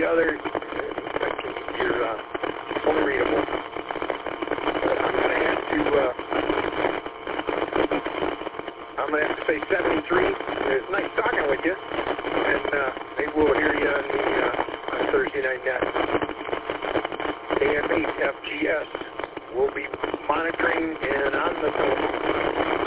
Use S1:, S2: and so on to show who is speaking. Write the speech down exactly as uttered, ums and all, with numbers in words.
S1: other. You're uh, fully readable. But I'm going to have to, uh, I'm going to have to say seventy-three. It's nice talking with you. And uh, maybe we'll hear you on, the, uh, on Thursday Night Net. A M eight F G S will be monitoring and on the phone.